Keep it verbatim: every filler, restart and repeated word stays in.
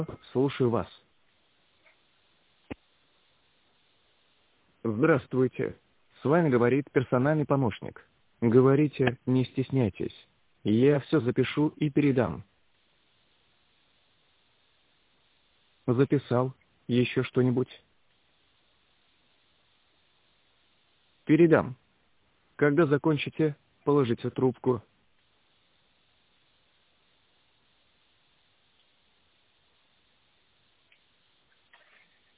Слушаю вас. Здравствуйте. С вами говорит персональный помощник. Говорите, не стесняйтесь. Я все запишу и передам. Записал. Еще что-нибудь? Передам. Когда закончите, положите трубку.